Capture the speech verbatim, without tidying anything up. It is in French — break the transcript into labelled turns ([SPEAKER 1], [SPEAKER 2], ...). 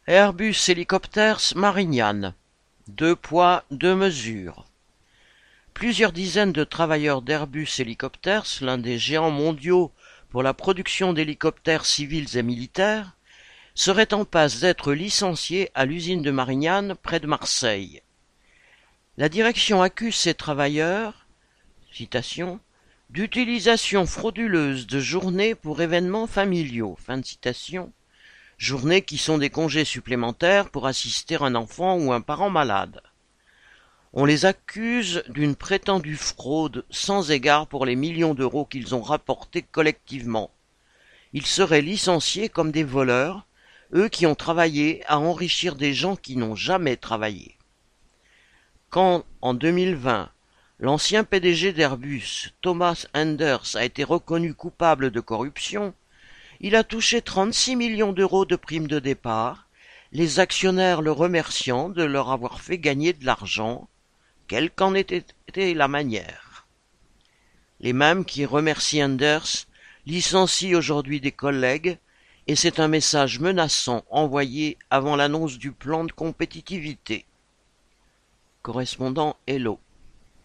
[SPEAKER 1] Airbus Helicopters Marignane. Deux poids, deux mesures. Plusieurs dizaines de travailleurs d'Airbus Helicopters, l'un des géants mondiaux pour la production d'hélicoptères civils et militaires, seraient en passe d'être licenciés à l'usine de Marignane, près de Marseille. La direction accuse ces travailleurs, citation, d'utilisation frauduleuse de journées pour événements familiaux, fin de citation, journées qui sont des congés supplémentaires pour assister un enfant ou un parent malade. On les accuse d'une prétendue fraude sans égard pour les millions d'euros qu'ils ont rapportés collectivement. Ils seraient licenciés comme des voleurs, eux qui ont travaillé à enrichir des gens qui n'ont jamais travaillé. Quand, en deux mille vingt, l'ancien P D G d'Airbus, Thomas Enders, a été reconnu coupable de corruption, il a touché trente-six millions d'euros de primes de départ, les actionnaires le remerciant de leur avoir fait gagner de l'argent, quelle qu'en ait été la manière. Les mêmes qui remercient Enders licencient aujourd'hui des collègues, et c'est un message menaçant envoyé avant l'annonce du plan de compétitivité. Correspondant Hello.